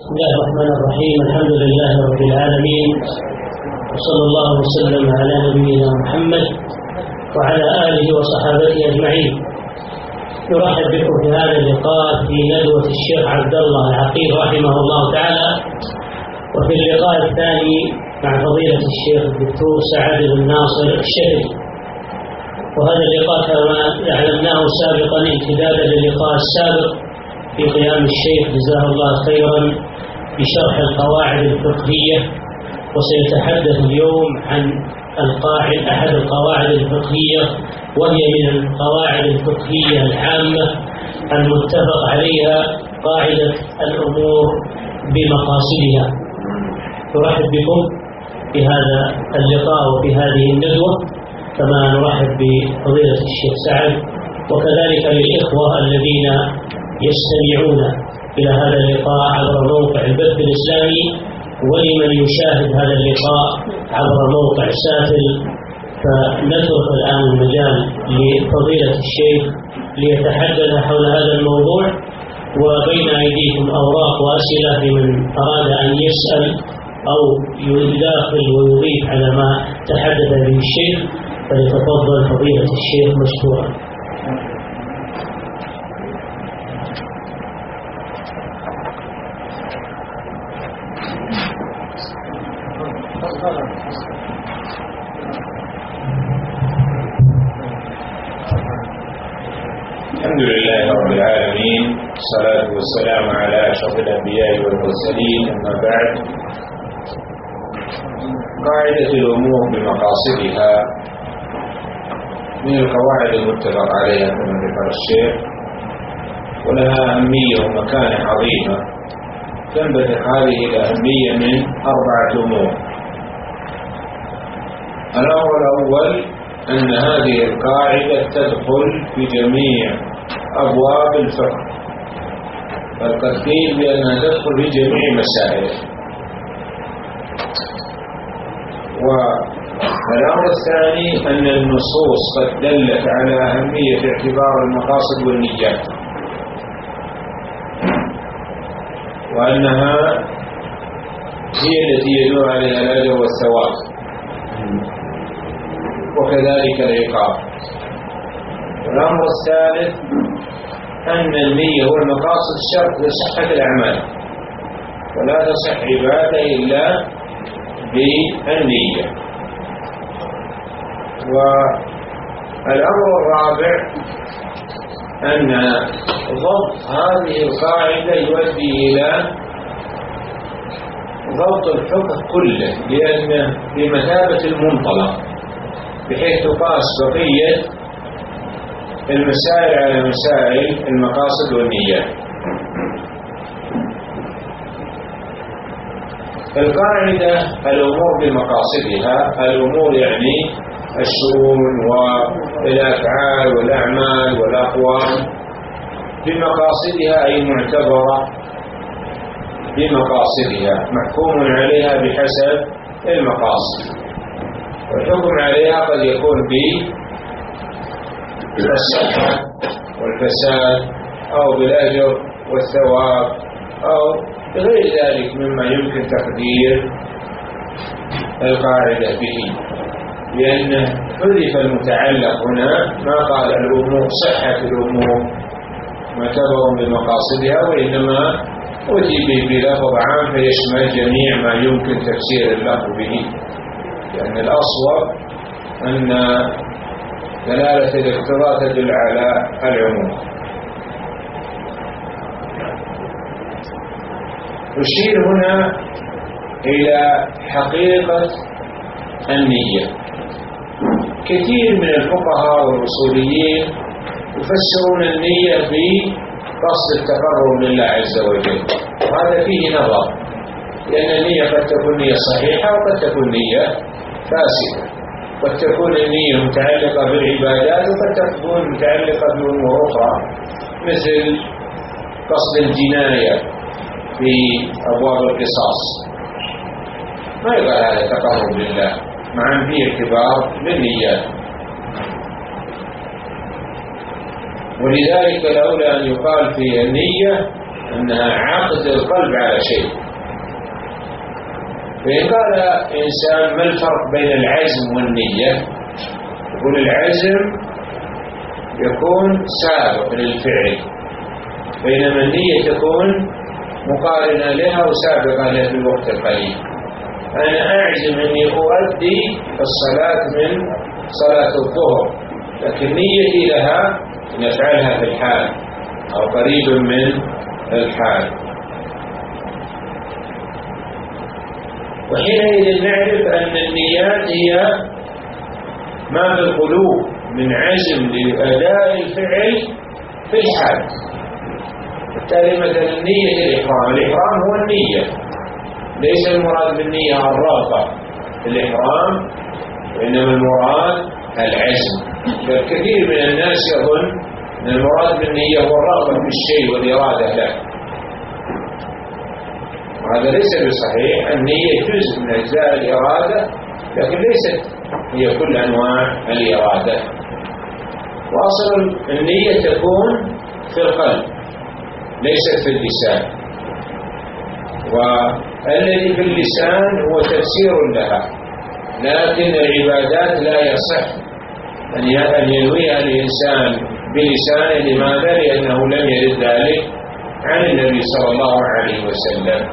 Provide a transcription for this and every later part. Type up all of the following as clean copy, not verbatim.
بسم الله الرحمن الرحيم. الحمد لله رب العالمين، وصلى الله وسلم على نبينا محمد وعلى آله وصحابته أجمعين. نرحب بكم في هذا اللقاء في ندوة الشيخ عبد الله العقيل رحمه الله تعالى، وفي اللقاء الثاني مع فضيلة الشيخ الدكتور سعد بن ناصر الشهري. وهذا اللقاء كما أعلمناه سابقا امتدادا للقاء السابق في قيام الشيخ جزاه الله خيرا بشرح القواعد الفقهية، وسيتحدث اليوم عن أحد القواعد الفقهية، وهي من القواعد الفقهية العامة المتفق عليها، قاعدة الأمور بمقاصدها. نرحب بكم في هذا اللقاء وفي هذه الندوة، كما نرحب بفضيلة الشيخ سعد، وكذلك للإخوة الذين يستمعون إلى هذا اللقاء عبر موقع البث الإسلامي، ولمن يشاهد هذا اللقاء عبر موقع ساتل. فنترك الآن المجال لفضيلة الشيخ ليتحدث حول هذا الموضوع، وبين أيديكم أوراق وأسئلة لمن أراد أن يسأل أو يداخل ويضيف على ما تحدث به الشيخ، فليتفضل فضيلة الشيخ مشكورا. الحمد لله رب العالمين، والصلاة والسلام على أشرف الأنبياء والمرسلين، أما بعد. قاعدة الأمور بمقاصدها من القواعد المتفق عليها كما ذكر الشيخ، ولها أهمية ومكانة عظيمة. تنبثق هذه الأهمية من 4 أمور. الأمر الأول أن هذه القاعدة تدخل في جميع أبواب الفقه، بل قد قيل بأنها تدخل في جميع مسائله. والأمر الثاني أن النصوص قد دلت على أهمية اعتبار المقاصد والنيات، وأنها هي التي يدور عليها الأجر والثواب، وكذلك العقاب. والأمر الثالث أن النية والمقاصد شرط لصحة الأعمال، ولا تصح عبادة إلا بالنية. والأمر الرابع أن ضبط هذه القاعدة يؤدي إلى ضبط الفقه كله، لأنه بمثابة المنطلق، بحيث تقاس بقية المسائل على مسائل المقاصد والنيات. القاعدة الأمور بمقاصدها، الأمور يعني الشؤون والأفعال والأعمال والأقوال، بمقاصدها أي معتبرة بمقاصدها، محكوم عليها بحسب المقاصد. والحكم عليها قد يكون بالصحة والفساد، أو بالأجر والثواب، أو بغير ذلك مما يمكن تقدير القاعدة به، لأن حذف المتعلق هنا. ما قال الأمور صحة الأمور معتبر بمقاصدها، وإنما أتي به بلفظ عام فيشمل جميع ما يمكن تفسير اللفظ به، لأن الأصوب أن دلالة الاقتضاء تدل على العموم. أشير هنا إلى حقيقة النية. كثير من الفقهاء والأصوليين يفسرون النية بقصد التقرب لله عز وجل، وهذا فيه نظر، لأن النية قد تكون نية صحيحة وقد تكون نية فاسدة، قد تكون النية متعلقة بالعبادات وقد تكون متعلقة بأمور أخرى، مثل قصد الجناية في أبواب القصاص، ما يقال هذا تقرب لله، مع أن فيه اعتبار بالنيات. ولذلك الأولى أن يقال في النية أنها عقد القلب على شيء. فإن قال إنسان ما الفرق بين العزم والنية؟ يقول العزم يكون سابق للفعل، بينما النية تكون مقارنة لها وسابقة لها في الوقت القريب. أنا أعزم أني أؤدي الصلاة من صلاة الظهر، لكن نيتي لها أن أفعلها في الحال أو قريب من الحال. وحينئذ نعرف أن النيات هي ما في القلوب من عزم لأداء الفعل في الحال. بالتالي مثلا النية الإحرام هو النية، ليس المراد بالنية الرغبة في الإحرام، وإنما المراد العزم. فالكثير من الناس يظن أن المراد بالنية هو الرغبة في الشيء والإرادة له، وهذا ليس بصحيح. النية جزء من أجزاء الإرادة، لكن ليست هي كل أنواع الإرادة. وأصل النية تكون في القلب ليست في اللسان، والذي في اللسان هو تفسير لها، لكن العبادات لا يصح أن ينويها الإنسان بلسانه. لماذا؟ لأنه لم يرد ذلك عن النبي صلى الله عليه وسلم.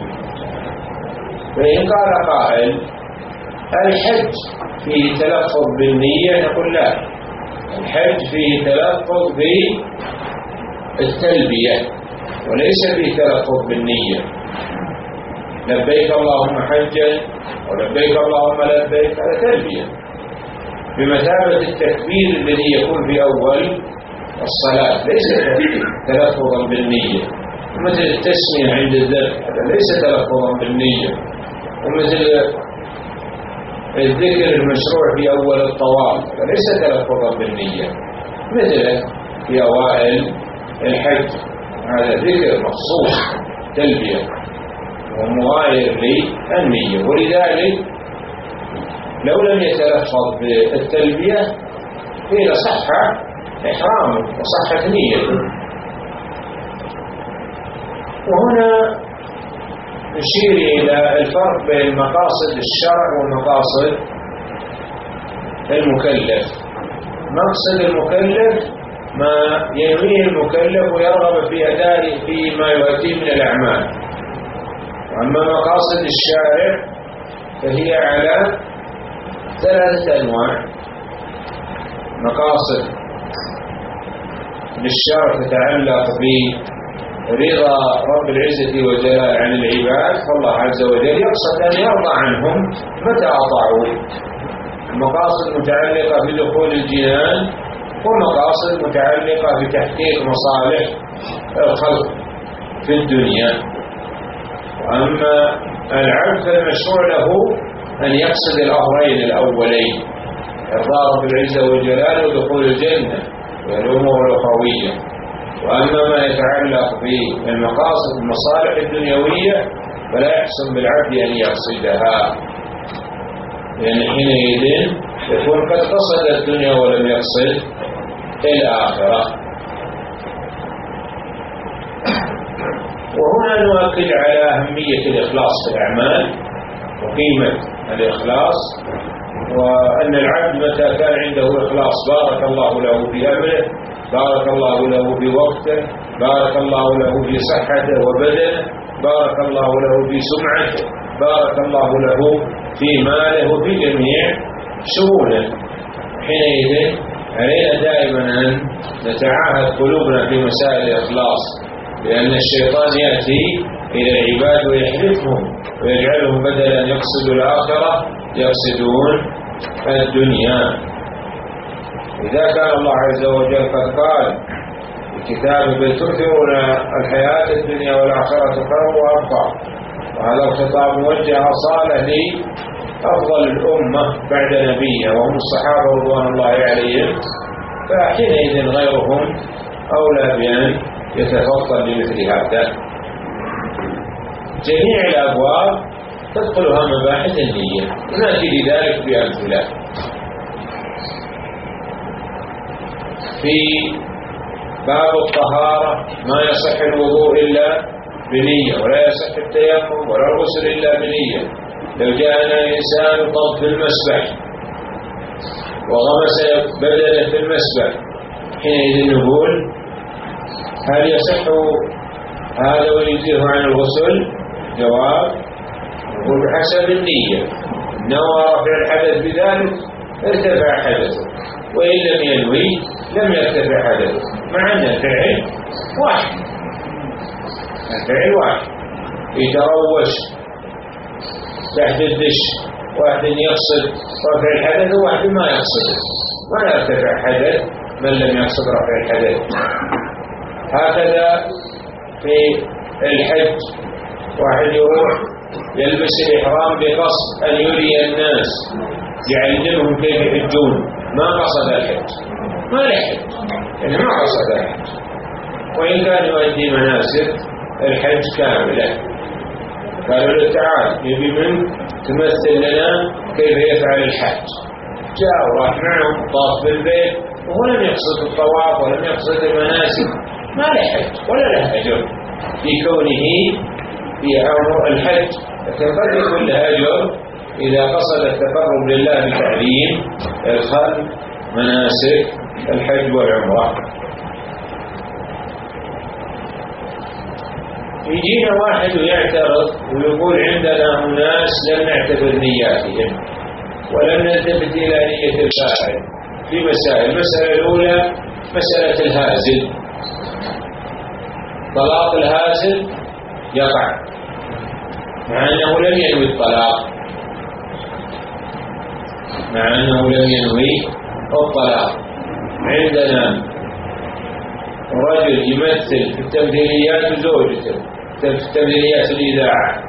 فإن قال قائل الحج فيه تلفظ بالنية، نقول لا، الحج فيه تلفظ بالتلبية وليس فيه تلفظ بالنية. لبيك اللهم حجا ولبيك اللهم لبيك، هذا تلبية بمثابة التكبير الذي يكون في أول الصلاة، ليس تلفظا بالنية. ومثل التسمية عند الذبح، هذا ليس تلفظا بالنية. ومثل الذكر المشروع في أول الطواف، هذا ليس تلفظا بالنية. مثل في أوائل الحج، هذا ذكر مخصوص تلبية ومغاير للنية. ولذلك لو لم يتلفظ بالتلبية قيل صح إحرامه وصحت نيته. وهنا نشير إلى الفرق بين مقاصد الشرع ومقاصد المكلف. مقصد المكلف ما ينويه المكلف ويرغب في أداء فيما يؤتيه من الأعمال. وأما مقاصد الشارع فهي على ثلاثة أنواع. مقاصد للشرع تتعلق برضا رب العزة وجلاله عن العباد، فالله عز وجل يقصد أن يرضى عنهم متى أطاعوه. مقاصد متعلقة بدخول الجنان، ومقاصد متعلقة بتحقيق مصالح الخلق في الدنيا. وأما العبد فالمشروع له أن يقصد الأمرين الأولين، إرضاء رب العزة وجلاله ودخول الجنة والأمور الأخروية. وأما ما يتعلق بالمقاصد المصالح الدنيوية فلا يحسن بالعبد أن يقصدها، لأن حينئذ يكون قد قصد الدنيا ولم يقصد الآخرة. وهنا نؤكد على أهمية الإخلاص في الأعمال وقيمة الإخلاص، وأن العبد متى كان عنده إخلاص بارك الله له في أمره، بارك الله له في وقته، بارك الله له في صحته وبدنه، بارك الله له في سمعته، بارك الله له في ماله وفي جميع شؤونه. حينئذ علينا دائما أن نتعاهد قلوبنا في مسائل الإخلاص، لأن الشيطان يأتي إلى العباد ويحرفهم ويجعلهم بدل أن يقصدوا الآخرة يقصدون الدنيا. إذا كان الله عز وجل قد قال في كتابه بل تؤثرون الحياة الدنيا والآخرة خير وأبقى، وهذا الخطاب موجه أصالة لأفضل الأمة بعد نبيها وهم الصحابة رضوان الله عليهم، فحينئذ غيرهم أولى بأن يتفضل بمثل هذا. جميع الأبواب تدخلها مباحث النية، ونأتي لذلك بأمثلة. في باب الطهارة ما يصح الوضوء إلا بنية، ولا يصح التيمم ولا الغسل إلا بنية. لو جاءنا إنسان طب في المسبح وغمس بدنه في المسبح حينئذ نقول هل يصح هذا ويجزيه عن الغسل؟ جواب نقول بحسب النية، نوى رفع الحدث بذلك ارتفع حدثه، وإن لم ينوي لم يرتفع حدثه، مع أن الفعل واحد، الفعل واحد. يتروش تحت الدش، واحد يقصد رفع الحدث وواحد ما يقصده، ولا يرتفع حدث من لم يقصد رفع الحدث. هكذا في الحج، واحد يروح يلبس الإحرام بقصد أن يري الناس يعلمهم كيف يحجون، ما قصد الحج، ما لحج، يعني ما قصد الحج، وإن كان يؤدي مناسك الحج كاملة. قالوا له تعال نبي منك تمثل لنا كيف يفعل الحج. جاء وراح معهم طاف بالبيت وهو لم يقصد الطواف ولم يقصد المناسك، ما له حج ولا له أجر في كونه في أمر الحج، لكن قد يكون له أجر إذا قصد التقرب لله بتعليم الخلق مناسك الحج والعمرة. يجينا واحد ويعترض ويقول عندنا أناس لم نعتبر نياتهم ولم نلتفت إلى نية الفاعل في مسائل. المسألة الأولى مسألة الهازل، طلاق الهازل يقع مع أنه لم ينوي الطلاق، مع أنه لم ينوي الطلاق. عندنا رجل يمثل في التمثيليات زوجته في تمثيليات الإذاعة،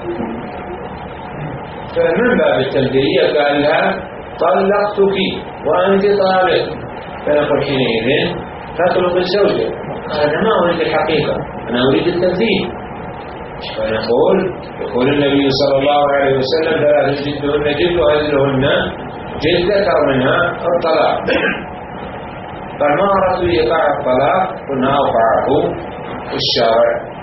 فمن باب التمثيلية قال لها طلقتك وأنت طالق، فنقول حينئذ تطلق الزوجة. أنا ما أريد الحقيقة، أنا أريد التمثيل. فنقول يقول النبي صلى الله عليه وسلم ثلاث جدهن جد وهزلهن جد ذكر منها الطلاق. قال ما أردت إيقاع الطلاق، قلنا أوقعه الشارع.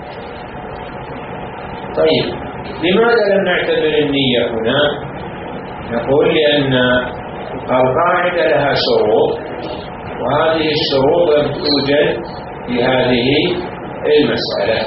طيب لماذا لم نعتبر النية هنا؟ نقول لأن القاعدة لها شروط، وهذه الشروط لم توجد في هذه المسألة،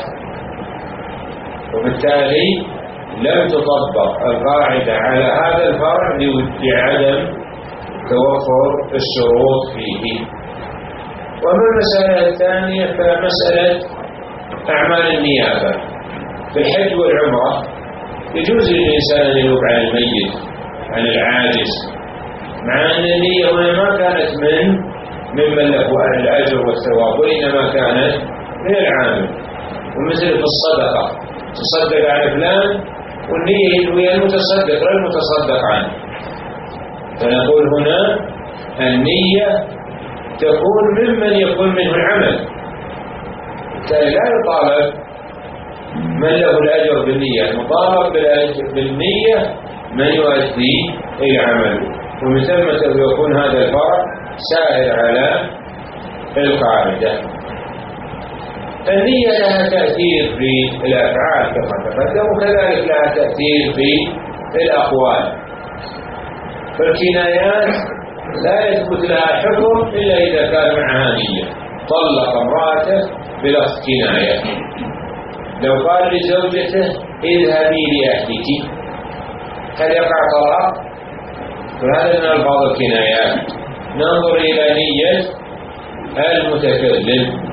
وبالتالي لم تطبق القاعدة على هذا الفرع لعدم توفر الشروط فيه. وما المسألة الثانية فمسألة أعمال النيابة في الحج والعمرة. يجوز للإنسان أن ينوب عن الميت عن العاجز، مع أن النية هنا ما كانت ممن له الأجر والثواب، وإنما كانت من العامل. ومثل في الصدقة تصدق على فلان والنية هي المتصدق لا المتصدق عنه، فنقول هنا النية تكون ممن يكون منه العمل، بالتالي لا يطالب من له الأجر بالنية، المطالب بالنية من يؤدي العمل. ومن ثم يكون هذا الفرع سائر على القاعدة. النية لها تأثير في الأفعال كما تقدم، وكذلك لها تأثير في الأقوال. فالكنايات لا يثبت لها حكم إلا إذا كان معها نية. طلق امرأته بلفظ كناية، لو قال لزوجته اذهبي لأهلك، هل يقع طلاق؟ فهذا من ألفاظ الكنايات. ننظر إلى نية المتكلم.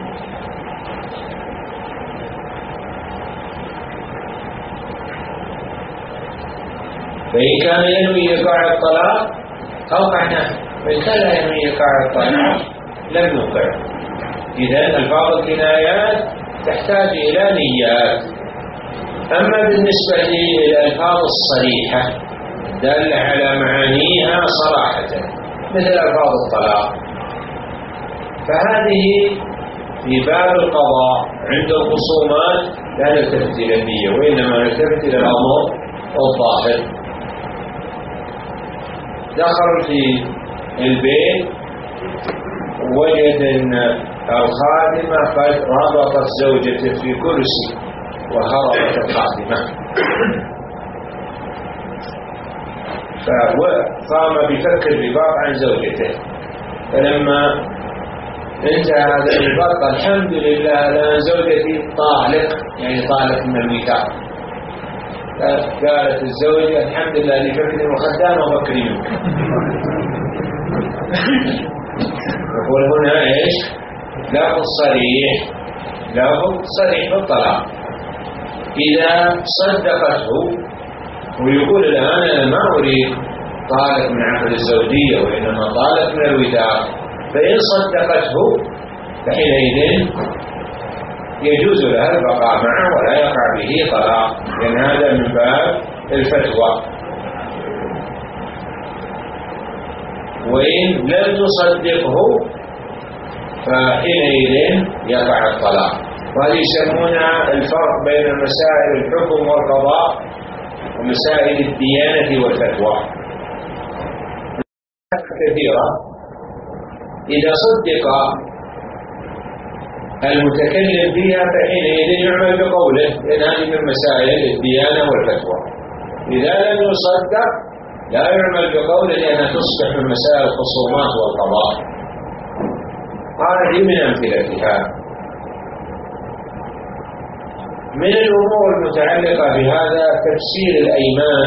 فإن كان ينوي إيقاع الطلاق أوقعناه، وإن كان لا ينوي إيقاع الطلاق لم نوقع. إذن ألفاظ الكنايات تحتاج إلى نيات. أما بالنسبة للألفاظ الصريحة دالة على معانيها صراحة مثل ألفاظ الطلاق، فهذه في باب القضاء عند الخصومات لا نلتفت إلى النية، وإنما نلتفت إلى الأمر الظاهر. دخل في البيت وجد أن الخادمة قد ربطت زوجته في كرسي وهربت الخادمة، فقام بفك الرباط عن زوجته. فلما انتهى هذا الرباط قال الحمد لله الآن زوجتي طالق، يعني طالق من الوثاق. قالت الزوجة الحمد لله اللي فكني وخدام وفكري منك. يقول هنا ايش؟ لفظ صريح بالطلاق. إذا صدقته ويقول الآن أنا ما أريد طالق من عقد الزوجية وإنما طالق من الوثاق، فإن صدقته فحينئذ يجوز لها البقاء معه ولا يقع به طلاق، لأن هذا من باب الفتوى. وإن لم تصدقه فحينئذ يقع الطلاق. وهذه يسمونها الفرق بين مسائل الحكم والقضاء ومسائل الديانة والفتوى. كثيرة إذا صدق المتكلم فيها فحينئذ يعمل بقوله، لأن هذه من مسائل الديانة والفتوى. إذا لم يصدق لا يعمل بقوله، لأنها تصبح من مسائل الخصومات والقضاء. هذه من أمثلتها. من الأمور المتعلقة بهذا تفسير الأيمان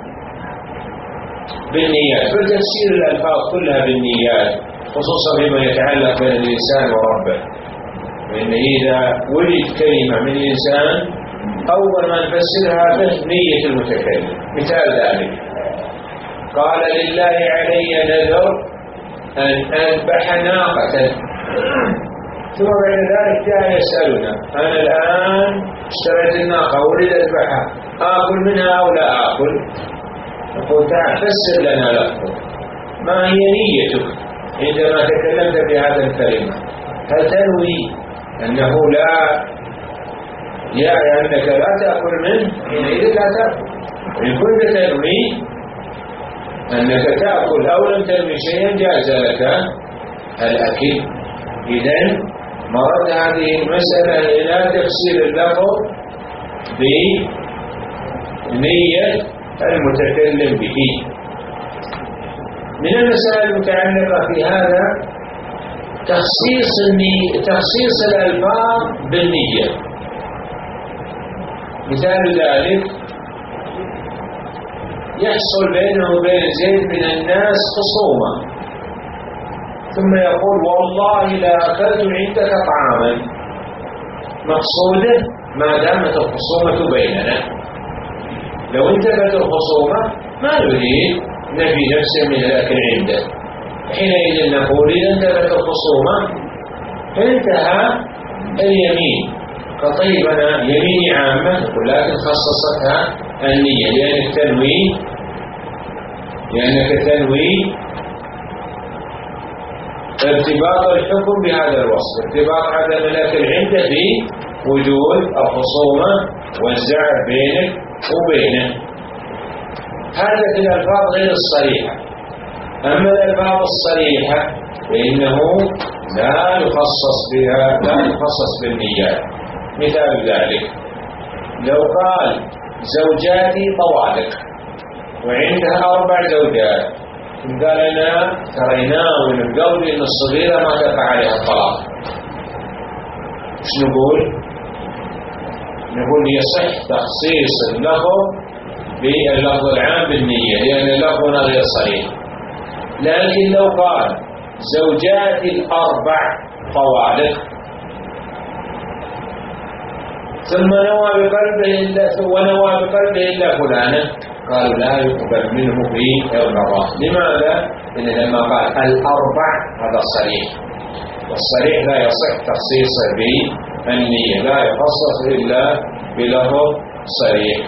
بالنيات، فتفسير الألفاظ كلها بالنيات، خصوصا فيما يتعلق بين الإنسان وربه. وإن إذا ولد كلمة من الإنسان أول ما نفسرها به نية المتكلم. مثال ذلك قال لله علي نذر أن أذبح ناقة، ثم بعد ذلك جاء يسألنا أنا الآن اشتريت الناقة وأريد أذبحها، آكل منها أو لا آكل؟ نقول تعال فسر لنا لفظك، ما هي نيتك عندما تكلمت بهذا الكلمة؟ هل تنوي أنه لا يعني أنك لا تأكل منه؟ حينئذ لا تأكل. إن كنت تنوي أنك تأكل أو لم تنوي شيئا جاز لك الأكل. إذن مرد هذه المسألة إلى تفسير اللفظ بنية المتكلم به. من المسائل المتعلقة في هذا تخصيص الألفاظ بالنية. مثال ذلك يحصل بينه وبين زيد من الناس خصومة، ثم يقول والله لا أكلت عندك طعاما، مقصوده ما دامت الخصومة بيننا. لو انتهت الخصومة ما نريد نفي نفسه من الأكل عنده، حينئذ نقول إذا انتهت الخصومة انتهى اليمين. فطيب أنا يميني عامة، لكن خصصتها النية لأنك تنوي ارتباط الحكم بهذا الوصف، ارتباط عدم الأكل عنده بوجود الخصومة والزعل بينك وبينه. هذا في الألفاظ غير الصريحة. أما الألفاظ الصريحة فإنه لا يخصص بالنيات. مثال ذلك لو قال زوجاتي طوالق وعندها 4 زوجات، قال أنا تريناه من قبل أن الصغيرة ما تقع عليها الطلاق، ايش نقول يصح تخصيص اللفظ باللفظ العام بالنية، لأن اللفظ غير صريح. لكن لو قال زوجاتي 4 طوالق ثم نوى بقلبه إلا فلانة، قالوا لا يقبل منه في القضاء. لماذا؟ لأن لما قال 4 هذا صريح، والصريح لا يصح تخصيصه بالنية، لا يخصص إلا بلفظ صريح.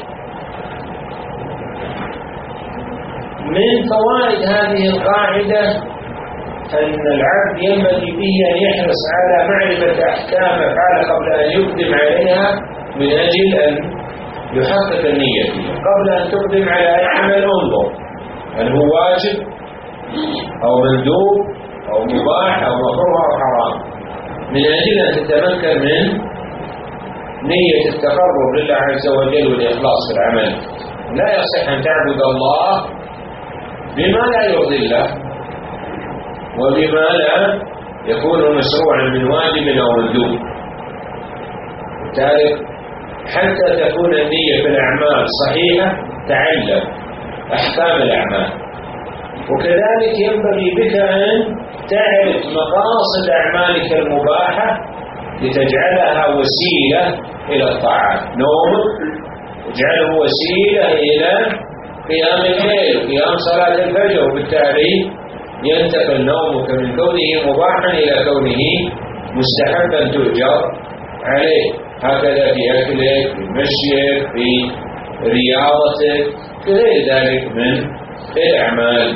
من فوائد هذه القاعدة أن العبد ينبغي به أن يحرص على معرفة أحكام أفعال قبل أن يقدم عليها، من أجل أن يحقق النية فيها. قبل أن تقدم على أي عمل انظر هل هو واجب أو مندوب أو مباح أو مكروه أو حرام. من أجل أن تتمكن من نية التقرب لله عز وجل والإخلاص في العمل. لا يصح أن تعبد الله بما لا يرضي الله وبما لا يكون مشروعا من واجب أو مندوب. بالتالي حتى تكون النية في الأعمال صحيحة تعلم أحكام الأعمال، وكذلك ينبغي بك أن تعرف مقاصد أعمالك المباحة لتجعلها وسيلة إلى الطاعات. نومك اجعله وسيلة إلى قيام الليل وقيام صلاة الفجر، وبالتالي ينتقل نومك من كونه مباحا إلى كونه مستحبا تؤجر عليه. هكذا في أكلك، في مشيك، في رياضتك، كغير ذلك من الأعمال.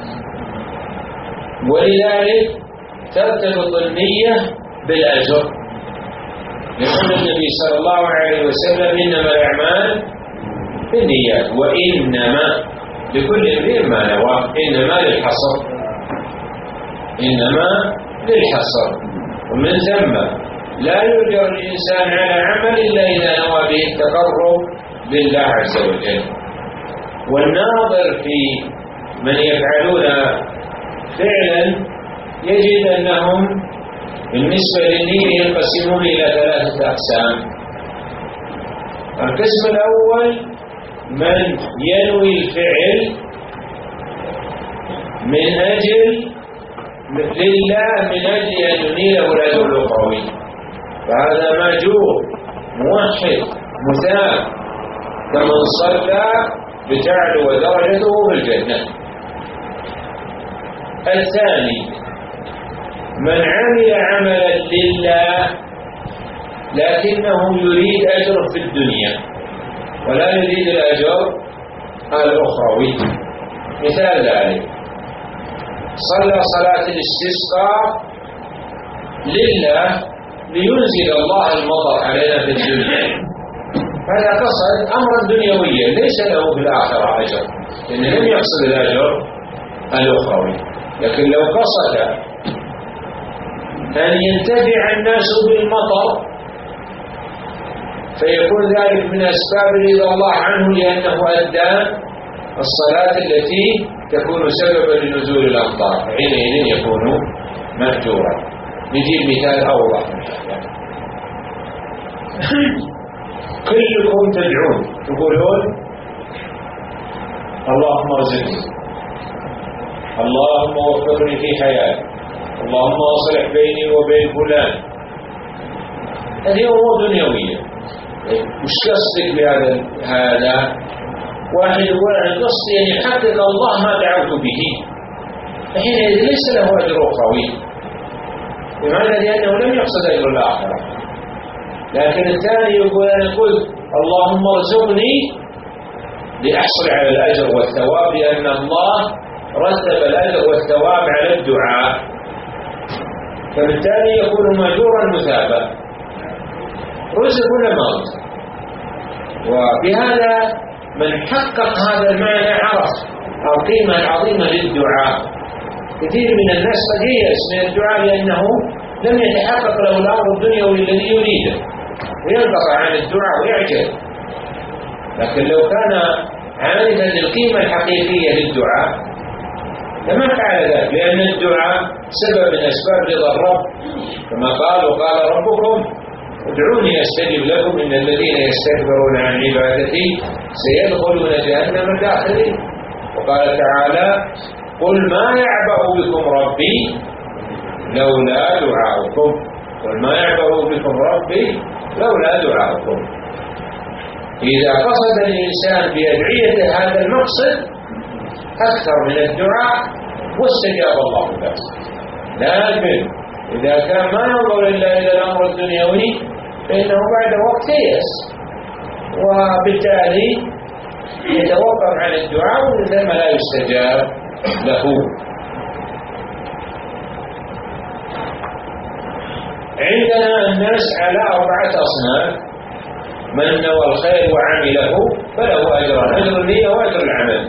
ولذلك ترتبط النية بالأجر، يقول النبي صلى الله عليه وسلم إنما الأعمال بالنيات وإنما لكل امرئ ما نوى. إنما للحصر، إنما للحصر، ومن ثم لا يؤجر الإنسان على عمل إلا إذا نوى به التقرب لله عز وجل. والناظر في من يفعلون فعلا يجد أنهم بالنسبة للنية ينقسمون إلى 3 أقسام. القسم الأول من ينوي الفعل من أجل لله من أجل أن ينيله الأجر الأخروي، فهذا ماجور موحد مثاب كمن صلى بتعلو درجته في الجنة. الثاني من عمل عملا لله لكنه يريد أجر في الدنيا ولا يريد الأجر الأخروي. مثال ذلك صلى صلاة الاستسقاء لله لينزل الله المطر علينا في الدنيا، هذا قصد أمرا دنيويا ليس له في الآخرة أجر، لأنه لم يقصد الأجر الأخروي. لكن لو قصد أن ينتفع الناس بالمطر فيكون ذلك من أسباب رضا الله عنه، لأنه أدى الصلاة التي تكون سببا لنزول الأمطار، حينئذ يكون مأجورا. نجيب مثال أوضح من هذا. كلكم تدعون تقولون اللهم ارزقني، اللهم وفقني في حياتي، اللهم اصلح بيني وبين فلان. هذه أمور دنيوية. وش قصدك بهذا؟ واحد يقول أنا قصدي أن يحقق الله ما دعوت به، حينئذ ليس له أجر أخروي. لماذا؟ لأنه لم يقصد أجر الآخرة. لكن الثاني يقول أنا قلت اللهم ارزقني لأحصل على الأجر والثواب، لأن الله رتب الأجر والثواب على الدعاء، فبالتالي يكون مأجورا مثابا. رزق ولا ما رزق؟ وبهذا من حقق هذا المعنى عرف القيمة العظيمة للدعاء. كثير من الناس قد ييأس من الدعاء لأنه لم يتحقق له الأمر الدنيوي الذي يريده وينقطع عن الدعاء ويعجل. لكن لو كان عارفا للقيمة الحقيقية للدعاء لما فعل ذلك، لأن الدعاء سبب من أسباب رضا الرب، كما قال وقال ربكم ادعوني أستجب لكم إن الذين يستكبرون عن عبادتي سيدخلون جهنم داخلين. وقال تعالى قل ما يعبأ بكم ربي لولا دعاؤكم، قل ما يعبأ بكم ربي لولا دعاؤكم. إذا قصد الإنسان بأدعية هذا المقصد أكثر من الدعاء واستجاب الله له. لكن إذا كان ما ينظر إلا إلى الأمر الدنيوي فإنه بعد وقت ييأس، وبالتالي يتوقف عن الدعاء ومن ثم لا يستجاب له. عندنا الناس على 4 أصناف: من نوى الخير وعمله فله أجران، أجر النية وأجر العمل.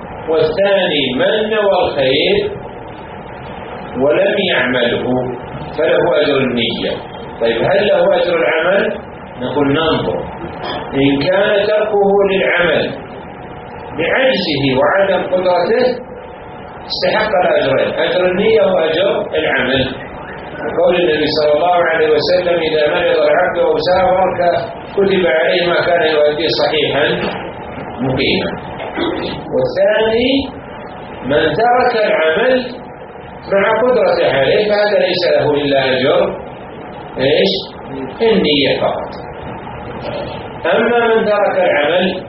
والثاني من نوى الخير ولم يعمله فله أجر النية. طيب هل له أجر العمل؟ نقول ننظر. إن كان تركه للعمل بعجزه وعدم قدرته استحق الأجرين، أجر النية وأجر العمل. وقول النبي صلى الله عليه وسلم إذا مرض العبد أو سافر كتب عليه ما كان يؤدي صحيحا مقيما. والثاني من ترك العمل مع قدرته عليه فهذا ليس له إلا أجر النية فقط. أما من ترك العمل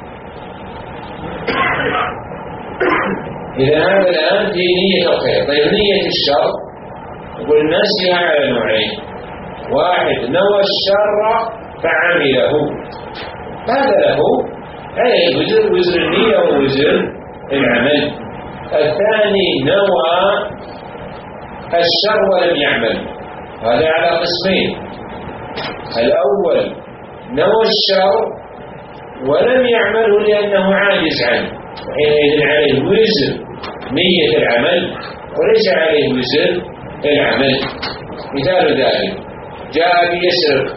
إذا هذا الآن في نية الخير. طيب نية الشر يقول الناس فيها على نوعين: واحد نوى الشر فعمله هذا له عليه وزر النية ووزر العمل. الثاني نوى الشر ولم يعمل، هذا على قسمين: الأول نوى الشر ولم يعمله لأنه عاجز عنه، وحينئذ عليه وزر نية العمل وليس عليه وزر العمل. مثال ذلك: جاء ليسرق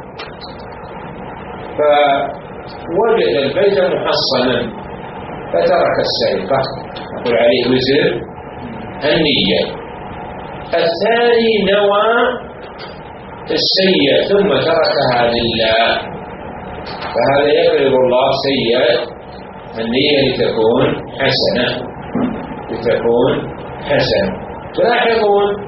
فوجد البيت محصنا فترك السرقة، نقول عليه وزر النية. الثاني نوى السيئة ثم تركها لله، فهذا يقرض الله سيئة النية لتكون حسنة. تلاحظون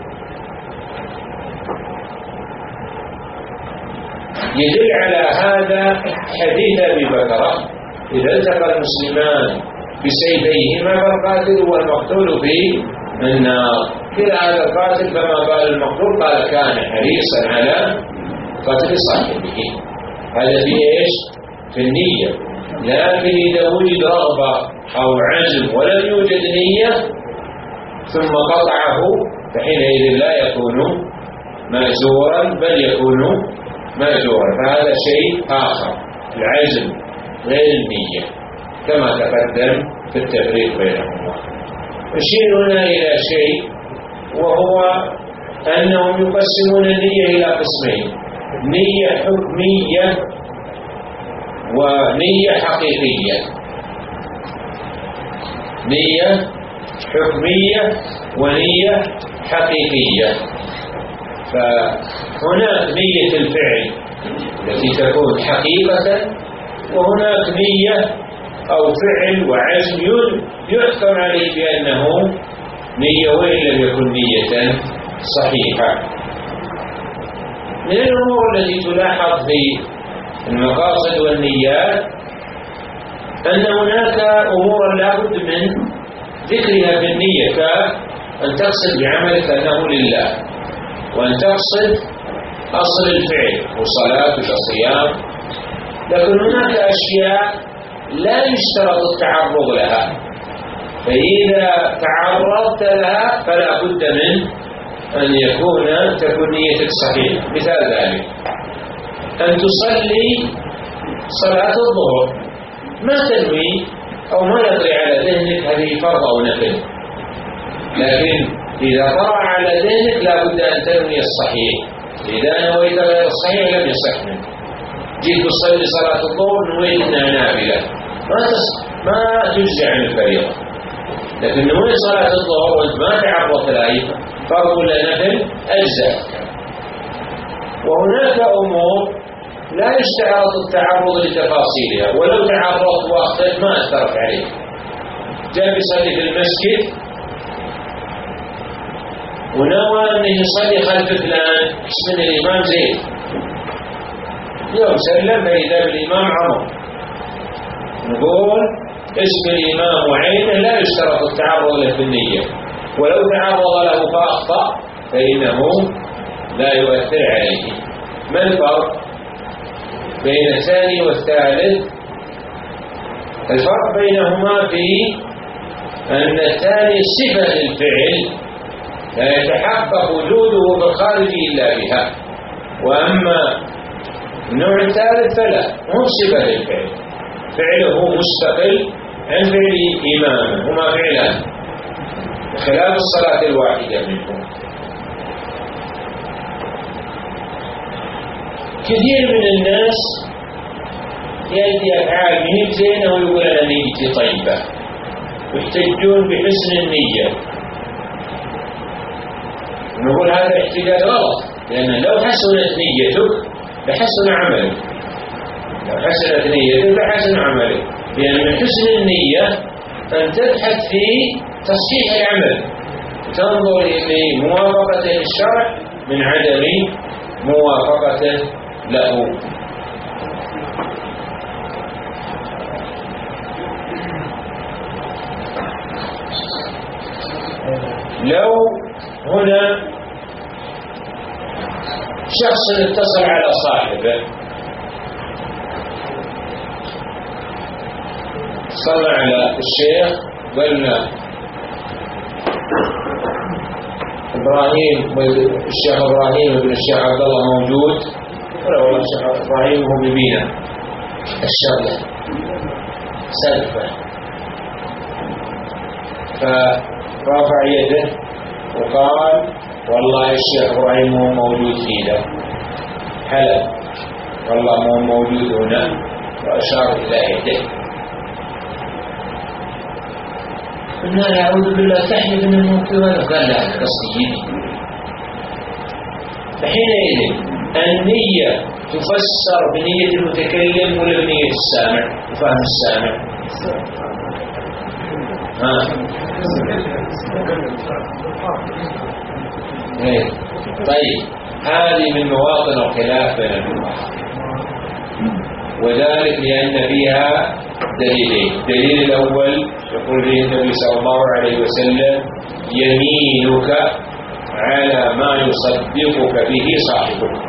يدل على هذا حديث أبي بكر: إذا التقى المسلمان بسيفيهما فالقاتل والمقتول في النار. كلا هذا القاتل فما قال المقتول قال كان حريصا على قتل صاحبه. هذا في النية. لكن إذا وجد رغبة أو عزم ولم يوجد نية ثم قطعه فحينئذ لا يكون مأجورا بل يكون مأجورا، فهذا شيء آخر، العزم غير النية كما تقدم في التفريق بينهما. أشير هنا إلى شيء، وهو أنهم يقسمون النية إلى قسمين: نية حكمية ونية حقيقية. نية حكمية ونية حقيقية. فهناك نية الفعل التي تكون حقيقة، وهناك نية أو فعل وعزم يحكم عليه بأنه نية وإن لم يكن نية صحيحة. من الأمور التي تلاحظ في المقاصد والنيات أن هناك أمورا لا بد من ذكرها في النية، كأن تقصد بعملك أنه لله، وأن تقصد أصل الفعل وصلاة وصيام. لكن هناك أشياء لا يشترط التعرض لها، فإذا تعرضت لها فلا بد من أن تكون نيتك صحيحة. مثال ذلك: أن تصلي صلاة الظهر ما تنوي أو ما يطري على ذهنك هذه فرض أو نفل، لكن إذا طرأ على ذهنك لا بد أن تنوي الصحيح. إذا نويت غير الصحيح لم يصح منك. جيت تصلي صلاة الظهر نويت أنها نافلة ما تجزي عن الفريضة، لكن نويت صلاة الظهر وأنت ما تعرضت لها فرض ولا نفل أجزاء. وهناك أمور لا يشترط التعرض لتفاصيلها، ولو تعرضت وأخذت ما أثرت عليك. جاء يصلي في المسجد ونوى أنه يصلي خلف فلان اسم الإمام زيد، يوم سلم فإذا بالإمام عمر، نقول اسم الإمام وعينه لا يشترط التعرض له في النية، ولو تعرض له فأخطأ فإنه لا يؤثر عليه. ما الفرق بين الثاني والثالث؟ الفرق بينهما في أن الثاني صفة للفعل لا يتحقق وجوده بالخارج إلا بها، وأما النوع الثالث فلا، هو صفة للفعل، فعله مستقل عن فعل إمامه، هما فعلان بخلاف الصلاة الواحدة منهم. كثير من الناس يأتي أفعال من زينة ويقول أنا نيتي طيبة، يحتجون بحسن النية. نقول هذا احتجاج غلط، لأن لو حسنت نيتك لحسن عملك، لو حسنت نيتك لحسن عملك، لأن من حسن النية أن تبحث في تصحيح العمل، تنظر لموافقة الشرع من عدم موافقته له. لو هنا شخص اتصل على صاحبه، صلى على الشيخ، قلنا إبراهيم الشيخ إبراهيم ابن الشيخ عبد الله موجود، ولا والله الشيخ إبراهيم هو ببينا الشغلة سلفة، فرفع يده وقال والله الشيخ إبراهيم هو موجود فينا، حلف والله هو موجود هنا، وأشار إلى يده. قلنا نعوذ بالله تحلف من المنكر، قال لا قصدي يدي. فحينئذ النية تفسر بنية المتكلم ولا بنية السامع وفهم السامع؟ طيب هذه من مواطن الخلاف بين الفقهاء، وذلك لأن فيها دليلين. الدليل الأول يقول فيه النبي صلى الله عليه وسلم يمينك على ما يصدقك به صاحبك.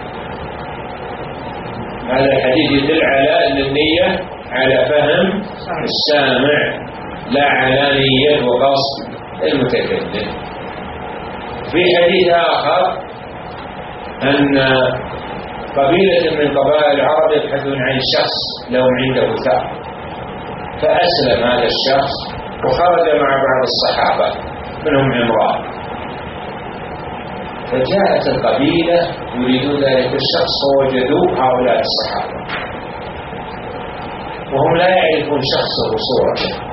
هذا الحديث يدل على أن النية على فهم السامع لا على نية وقصد المتكلم. في حديث آخر أن قبيلة من قبائل العرب يبحثون عن شخص لهم عنده ثأر، فأسلم هذا الشخص وخرج مع بعض الصحابة منهم عمران، فجاءت القبيلة يريدون ذلك الشخص فوجدوا هؤلاء الصحابة وهم لا يعرفون شخصه وصورته،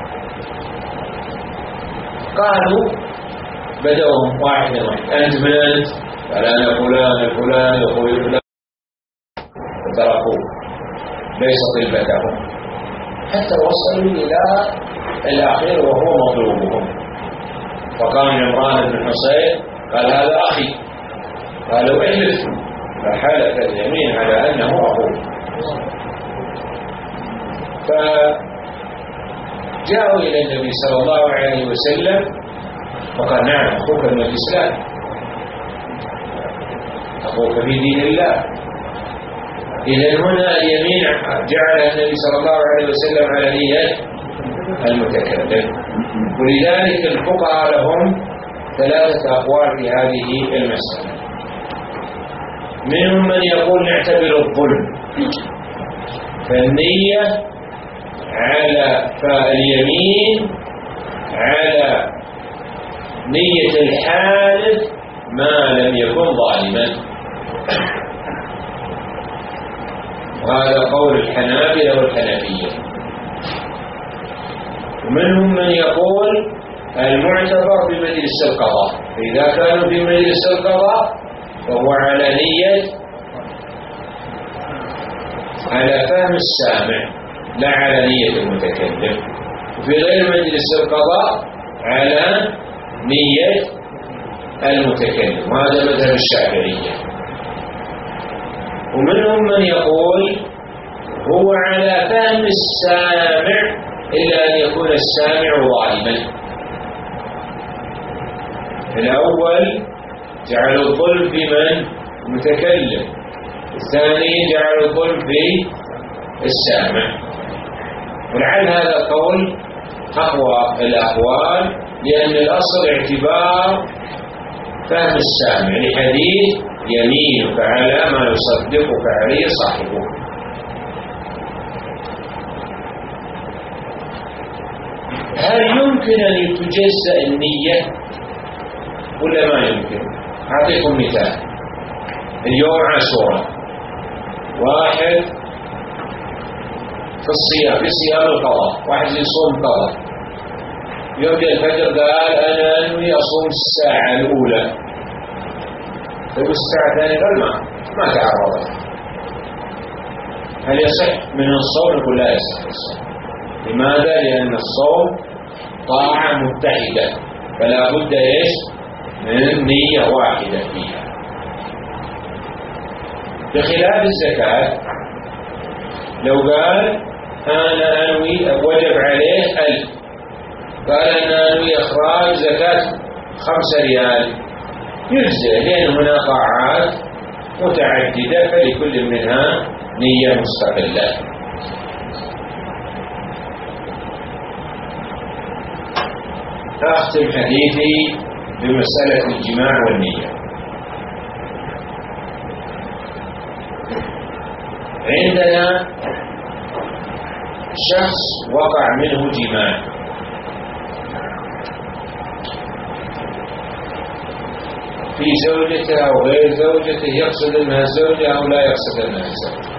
قالوا بدأوا واحدا واحدا أنت من أنت؟ قال أنا فلان الفلان يقول فلان، وتركوه ليس طلبتهم حتى وصلوا إلى الأخير وهو مطلوبهم. فقام عمران بن حسين قال هذا أخي، قالوا احلف، فحلف اليمين على أنه أخوه. فجاءوا إلى النبي صلى الله عليه وسلم فقال نعم أخوك من الإسلام، أخوك في دين الله. إذا هنا اليمين جعل النبي صلى الله عليه وسلم على نية المتكلم. ولذلك الفقهاء لهم ثلاثة أقوال في هذه المسألة. منهم من يقول نعتبر الظلم، فالنية على فاليمين على نية الحالف ما لم يكن ظالما، وهذا قول الحنابلة والحنفية. ومنهم من يقول المعتبر بمجلس القضاء، فإذا كانوا في مجلس القضاء فهو على نية على فهم السامع لا على نية المتكلم، وفي غير مجلس القضاء على نية المتكلم، وهذا مذهب الشافعية. ومنهم من يقول هو على فهم السامع إلا أن يكون السامع ظالما. الأول جعل الظلم في من؟ المتكلم، الثاني جعل الظلم في السامع. ولعل هذا القول أقوى الأقوال، لأن الأصل اعتبار فهم السامع لحديث يمينك على ما يصدقك عليه صاحبه. هل يمكن أن يتجزأ النية ولا ما يمكن؟ أعطيكم مثال. اليوم عاشوراء، واحد في صيام القضاء، واحد يصوم قضاء، يبدأ الفجر قال أنا أنوي أصوم الساعة الأولى، طيب الساعة الثانية قال ما تعرض، هل يصح من الصوم؟ يقول لا يصح الصوم. لماذا؟ لأن الصوم طاعة متحدة، فلا بد من نية واحدة فيها. بخلاف الزكاة، لو قال أنا أنوي وجب عليه 1000، قال أنا أنوي إخراج زكاة 5 ريال، يجزئ، لأن هنا طاعات متعددة فلكل منها نية مستقلة. أختم حديثي بمسألة الجماع والنية. عندنا شخص وقع منه جماع، في زوجته أو غير زوجته، يقصد أنها زوجة أو لا يقصد أنها زوجة.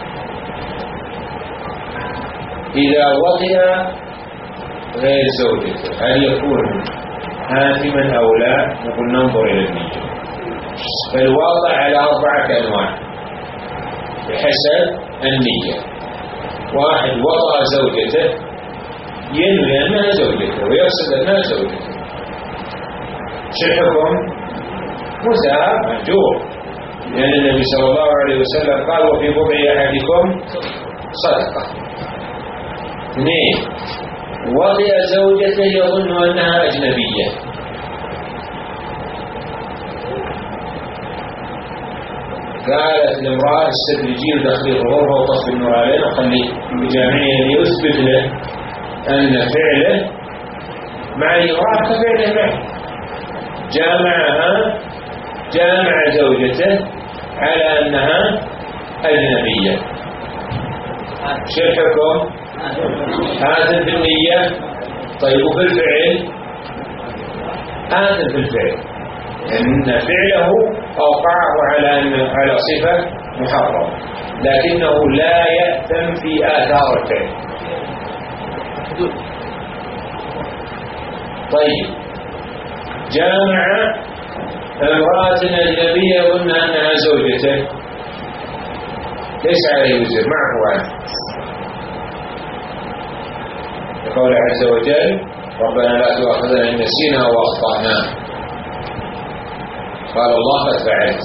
إذا وطئ غير زوجته هل يكون آثما أو لا؟ نقول ننظر إلى النية. فالواقع على 4 أنواع بحسب النية. واحد وطأ زوجته ينوي أنها زوجته ويقصد أنها زوجته، شو الحكم؟ مساء مهجور، لأن النبي صلى الله عليه وسلم قال وفي بضع أحدكم صدقة. 2 وطئ زوجته يظن أنها أجنبية، قالت الامرأة استدرجي ودخلي الغرفة وطفي النور علينا وخلي بجامعية ليثبت له أن فعله مع الإمرأة كفعله معه، جامع زوجته على أنها أجنبية. شو الحكم؟ آثم في النية. طيب وفي الفعل؟ آثم في الفعل، أن فعله أوقعه على صفة محرمة، لكنه لا يأثم في آثار الفعل. طيب جامع امرأة أجنبية يظن أنها زوجته، ليس عليه وزر، معه عنه. يقول عز وجل ربنا لا تؤاخذنا إن نسينا أو أخطأنا، قال الله قد فعلت.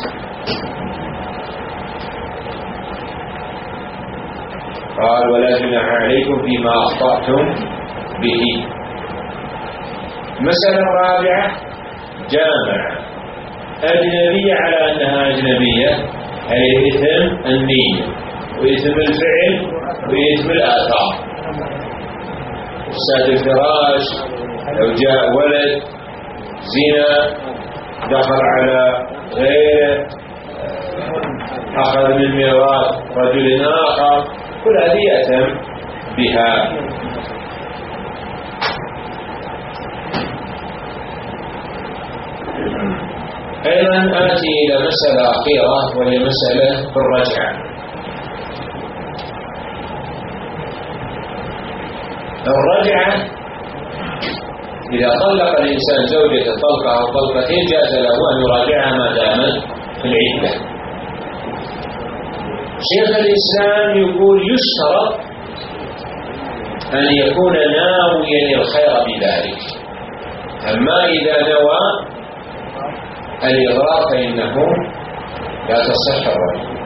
قال ولا جناح عليكم فيما أخطأتم به. المسألة الرابعة جامع أجنبية على أنها أجنبية، أي إثم النية وإثم الفعل وإثم الآثار. إفساد الفراش، لو جاء ولد زنا دخل على غيره، أخذ من ميراث رجل آخر، كل هذه يأثم بها. أيضا آتي إلى مسألة أخيرة وهي مسألة الرجعة. الرجعة إذا طلق الإنسان زوجته طلقة أو طلقتين جاز له أن يراجعها ما دامت في العدة. شيخ الإسلام يقول يشترط أن يكون ناويا الخير بذلك، أما إذا نوى الإغراء فإنه لا تصح الرجعة،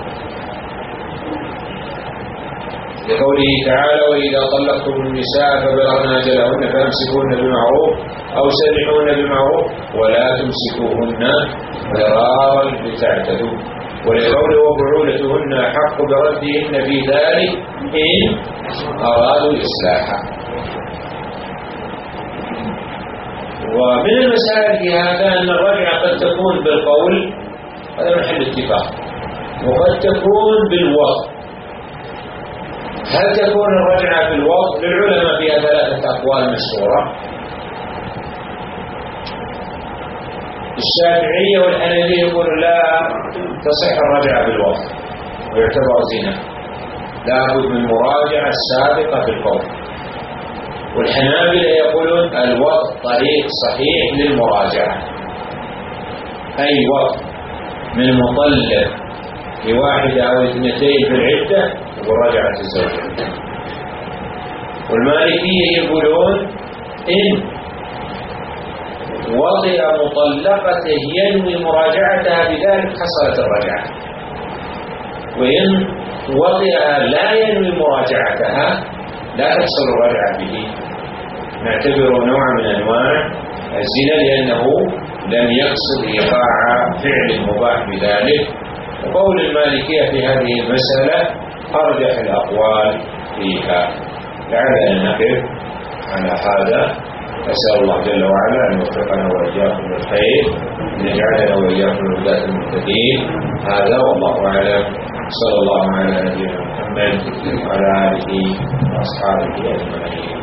لقوله تعالى وإذا طلقتم النساء فبلغن أجلهن فامسكوهن بمعروف أو سرحوهن بمعروف ولا تمسكوهن ضرارا لتعتدوا، ولقوله وبعولتهن أحق بردهن في ذلك إن أرادوا إصلاحا. ومن المسائل في هذا أن الرجعة قد تكون بالقول، هذا محل اتفاق، وقد تكون بالوضع. هل تكون الرجعة بالوضع؟ للعلماء فيها 3 أقوال مشهورة. الشافعية والحنفية يقولون لا تصح الرجعة بالوضع ويعتبر زنا، لابد من مراجعة السابقة في القول. والحنابلة يقولون الوضع طريق صحيح للمراجعة، أي وضع من مطلق لواحدة أو اثنتين في العدة ورجعة الزوجة. والمالكية يقولون إن وضع مطلقته ينوي مراجعتها بذلك حصلت الرجعة، وإن وضعها لا ينوي مراجعتها لا تحصل الرجعة به، نعتبره نوع من أنواع الزنا لأنه لم يقصد إيقاع فعل مباح بذلك. وقول المالكية في هذه المسألة أرجح الأقوال فيها. لعلنا نقف على هذا. أسأل الله جل وعلا أن يوفقنا وإياكم للخير، أن يجعلنا وإياكم من هداة المهتدين. هذا والله أعلم. صلى الله على نبينا محمد وعلى آله وأصحابه أجمعين.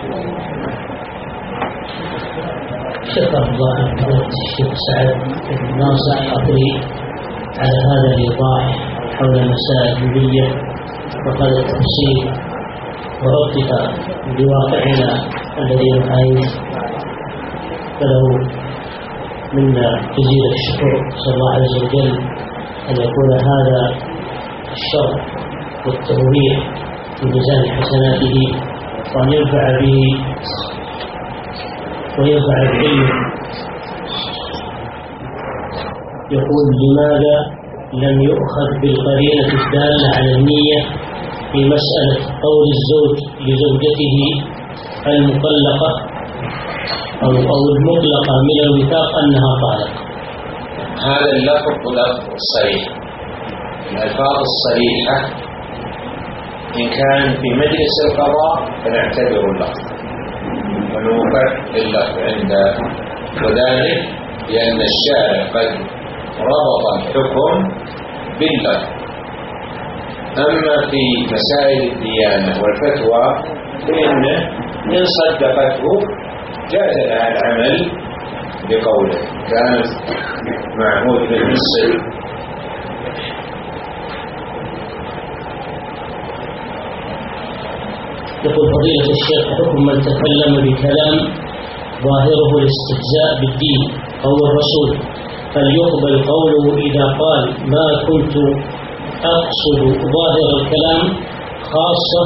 شكر الله فضيلة الشيخ سعد بن ناصر القطري على هذا الإيضاح حول مسائل جلية وهذا التفصيل وربطها بواقعنا الذي نعيش، فله منا جزيل الشكر. نسأل الله عز وجل أن يكون هذا الشرف والتوفيق في ميزان حسناته، وأن ينفع به وينفع بعلمه. يقول: لماذا لم يؤخذ بالقرينة الدالة على النية في مسألة قول الزوج لزوجته المطلقة أو المطلقة من الوثاق أنها طالق؟ هذا اللفظ لفظ صريح. الألفاظ الصريحة إن كان في مجلس القضاء فنعتبر اللفظ ونوقع اللفظ عند، وذلك لأن الشارع قد ربط الحكم باللفظ. أما في مسائل الديانة والفتوى فإن إن صدقته جاز لها العمل بقوله، كان معهود بالمثل. يقول فضيلة الشيخ: حكم من تكلم بكلام ظاهره الاستهزاء بالدين أو الرسول، هل يقبل قوله إذا قال ما كنت أقصد ظاهر الكلام خاصة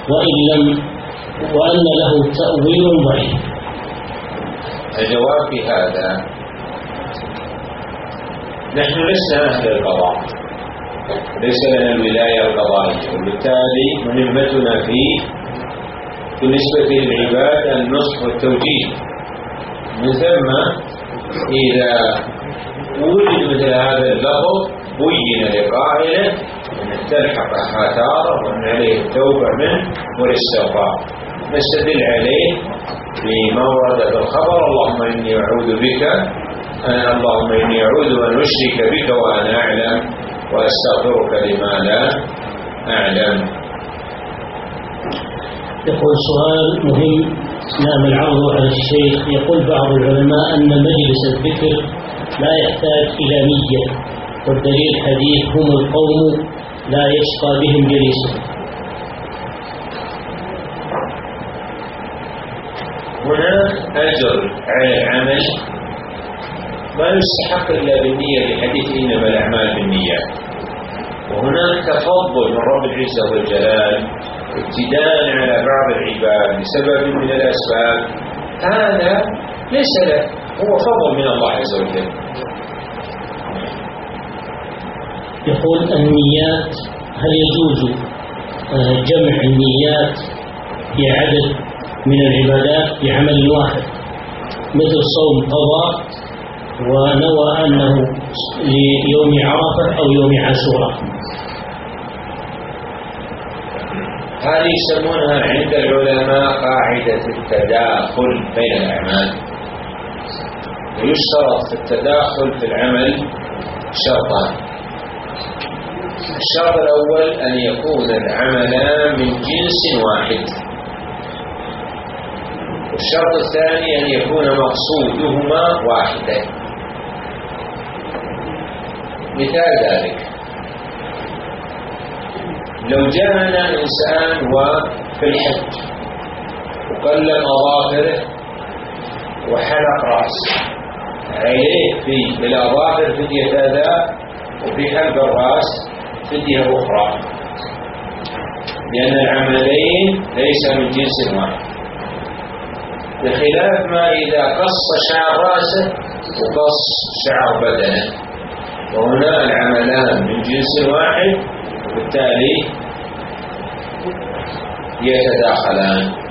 وأن له تأويل ضعيف؟ الجواب في هذا: نحن لسنا أهل القضاء، ليس لنا الولاية القضائية، وبالتالي مهمتنا بالنسبة للعباد النصح والتوجيه. من ثم إذا وجد مثل هذا اللفظ بين لقائله أن تلحق آثاره وأن عليه التوبة منه والاستغفار، نستدل عليه بما ورد في الخبر: اللهم إني أعوذ أن أشرك بك وأنا أعلم وأستغفرك لما لا أعلم. يقول سؤال مهم نام العرض على الشيخ. يقول بعض العلماء أن مجلس الذكر لا يحتاج إلى نية، والدليل حديث هم القوم لا يشقى بهم جليسهم. هناك أجر على العمل ما يستحق إلا بالنية لحديث إنما الأعمال بالنيات، وهناك تفضل من رب العزة والجلال ابتداء على بعض العباد لسبب من الأسباب، هذا ليس له، هو فضل من الله عز وجل. يقول النيات، هل يجوز جمع النيات في عدد من العبادات في عمل واحد، مثل صوم قضاء ونوى أنه ليوم عرفة أو يوم عاشوراء؟ هذه يسمونها عند العلماء قاعدة التداخل بين الأعمال. ويشترط في التداخل في العمل شرطان: الشرط الأول أن يكون العملان من جنس واحد، والشرط الثاني أن يكون مقصودهما واحدا. مثال ذلك: لو جاءنا إنسان وفي الحج وقلم أظافره وحلق رأسه، عليه في الأظافر فدية هذا وفي حلق الرأس فدية أخرى، لأن العملين ليس من جنس واحد، بخلاف ما إذا قص شعر رأسه وقص شعر بدنه، وهنا العملان من جنس واحد وبالتالي يتداخلان.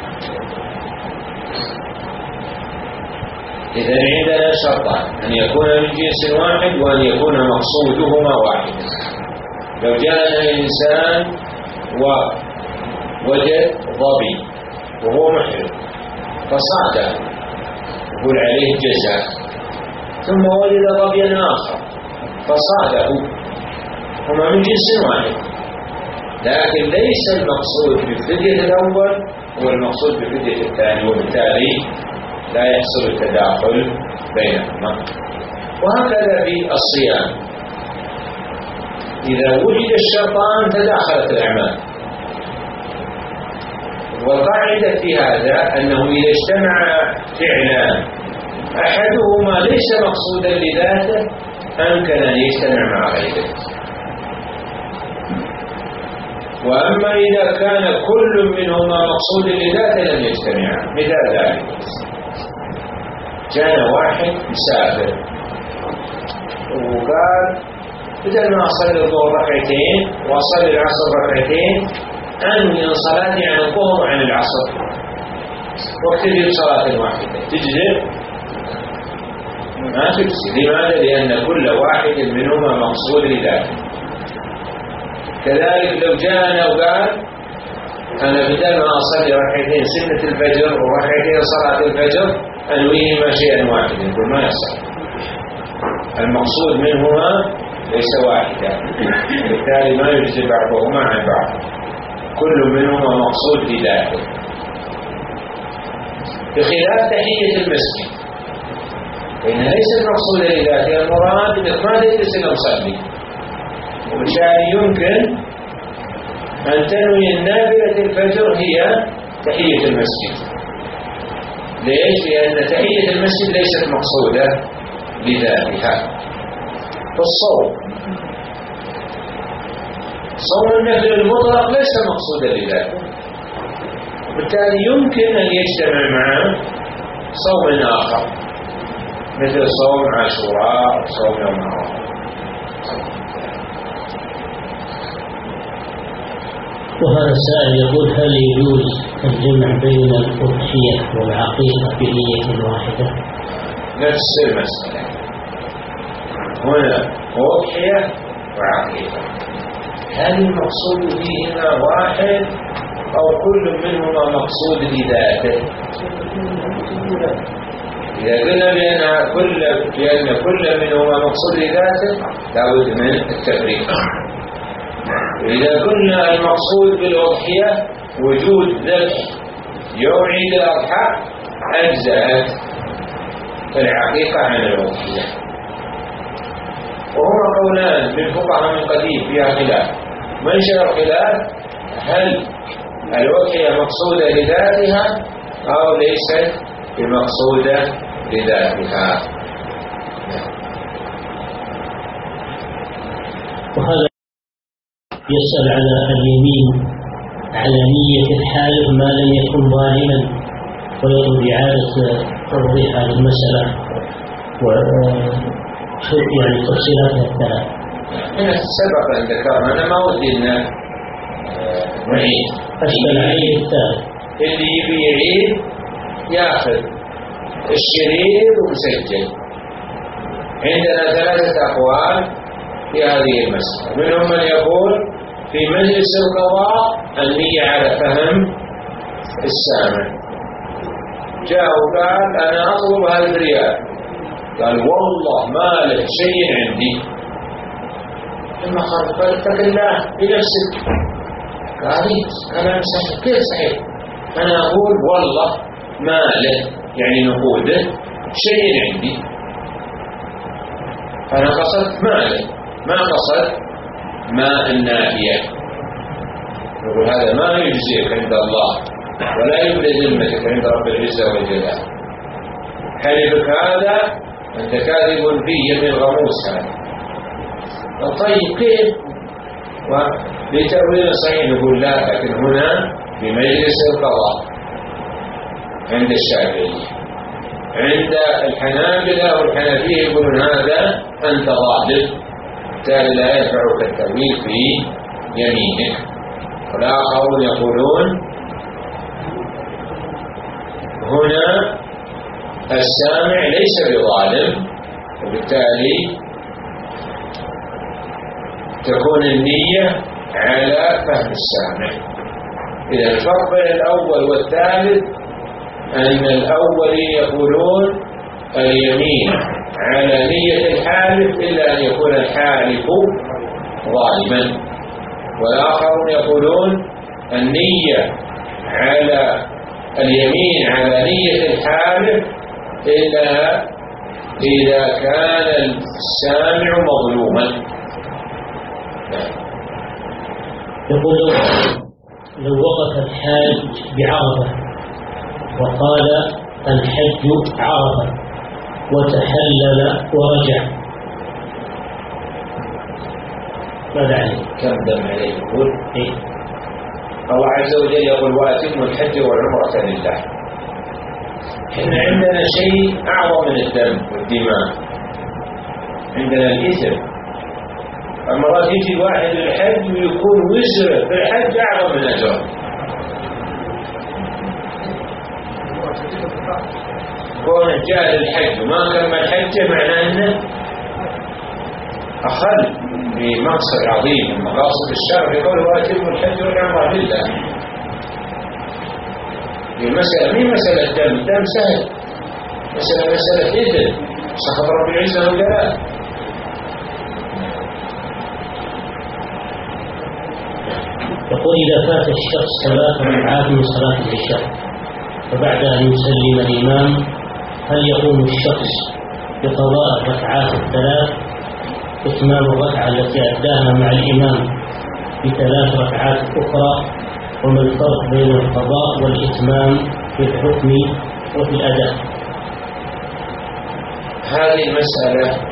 إذا عندنا شرطان: أن يكون من جنس واحد وأن يكون مقصودهما واحدا. لو جاءنا إنسان ووجد ظبي وهو محرم فصعد يقول عليه جزاء، ثم وجد ظبيا آخر فصعده، هما من جنس واحد، لكن ليس المقصود بالفدية الأول هو المقصود بالفدية الثاني، وبالتالي لا يحصل التداخل بينهما. وهكذا في الصيام، إذا وجد الشرطان تداخلت الأعمال. والقاعدة في هذا أنه إذا اجتمع فعلان أحدهما ليس مقصودا لذاته أمكن أن يجتمع مع غيره، وأما إذا كان كل منهما مقصود لذاته لم يجتمعا. مثال ذلك: جاء واحد مسافر وقال بدل ما أصلي الظهر ركعتين وأصلي العصر ركعتين أنوي من صلاتي عن الظهر وعن العصر واكتفي بصلاة واحدة، تجزئ؟ ما تجزئ. لماذا؟ لأن كل واحد منهما مقصود لذاته. كذلك لو جاءنا وقال أنا بدل ما أصلي ركعتين سنة الفجر وركعتين صلاة الفجر أنويهما شيئا واحدا، يقول ما يصح، المقصود منهما ليس واحدا، بالتالي ما يجزي بعضهما عن بعض، كل منهما مقصود لذاته. بخلاف تحية المسجد، فإنها ليست مقصودة لذاتها، المراد أنك ما تجلس إلا مصلي، وبالتالي يمكن أن تنوي النافلة الفجر هي تحية المسجد. ليش؟ لأن تحية المسجد ليست مقصودة لذاتها. فالصوم، صوم النفل المطلق ليس مقصودا لذاته، وبالتالي يمكن أن يجتمع معه صوم آخر مثل صوم عاشوراء أو صوم يوم عرفة. وهذا السائل يقول: هل يجوز الجمع بين الأضحية والعقيقة بنية واحدة؟ نفس المسألة، هنا أضحية وعقيقة، هل المقصود فيهما واحد أو كل منهما مقصود لذاته؟ إذا قلنا بأن كل منهما مقصود لذاته لابد من التفريق. إذا قلنا المقصود بالأضحية وجود ذبح يوم عيد الأضحى أجزأت العقيقة عن الأضحية. وهما قولان للفقهاء من قديم فيها خلاف. منشأ الخلاف: هل الأضحية مقصودة لذاتها أو ليست بمقصودة لذاتها؟ وهذا يسأل على اليمين على نية الحالف ما لم يكن ظالما، ويطلب إعادة توضيح هذه المسألة يعني تفصيلاتها الثلاث. سبق أن ذكرنا، أنا ما ودي أن نعيد. أشكل عليه الثالث: اللي يبي يعيد يأخذ الشريط ومسجل. عندنا ثلاثة أقوال في هذه المسألة، منهم من يقول في مجلس القضاء النية على فهم السامع. جاء وقال أنا أطلب 1000 ريال، قال والله ما لك شيء عندي، ثم قال اتق الله بنفسك. قال كلام صحيح. كيف صحيح؟ أنا أقول والله ما له يعني نقوده شيء عندي، أنا قصدت ماله ما قصد ماء الناهية. يقول هذا ما يجزيك عند الله ولا يبلغ ذمتك عند رب العزة والجلال. حلفك هذا أنت كاذب فيه يمين غموس هذا. طيب كيف؟ ولتأويل صحيح نقول لا، لكن هنا بمجلس القضاء عند الشافعية. عند الحنابلة والحنفية يقولون هذا أنت ظالم، بالتالي لا ينفعك التأويل في يمينك. والآخرون يقولون هنا السامع ليس بظالم، وبالتالي تكون النية على فهم السامع. إذا الفرق بين الأول والثالث أن الأولين يقولون اليمين على نية الحالف إلا أن يكون الحالف ظالما، والآخرون يقولون النية على اليمين على نية الحالف إلا إذا كان السامع مظلوما. يقول لو وقف الحاج بعرفة وقال الحج عرفة وتحلل ورجع ماذا عليه؟ كم دم عليه؟ يقول إيه؟ الله عز وجل يقول وأتموا الحج والعمرة لله. إحنا عندنا شيء أعظم من الدم والدماء، عندنا الإثم. مرات يجي الواحد للحج ويكون وزره في الحج أعظم من أجره. كون جاء للحج وما كمل الحج معناه أنه أخل بمقصد عظيم من مقاصد الشرع، يقول وأتموا الحج والعمرة لله. المسألة مين مسألة دم؟ الدم سهل، مسألة إذن سخط رب العزة والجلال. يقول إذا فات الشخص 3 ركعات من صلاة العشاء فبعد أن يسلم الإمام هل يقوم الشخص بقضاء الركعات الثلاث إتمام الركعة التي أداها مع الإمام ب3 ركعات أخرى؟ وما الفرق بين القضاء والإتمام في الحكم وفي الأداء؟ هذه المسألة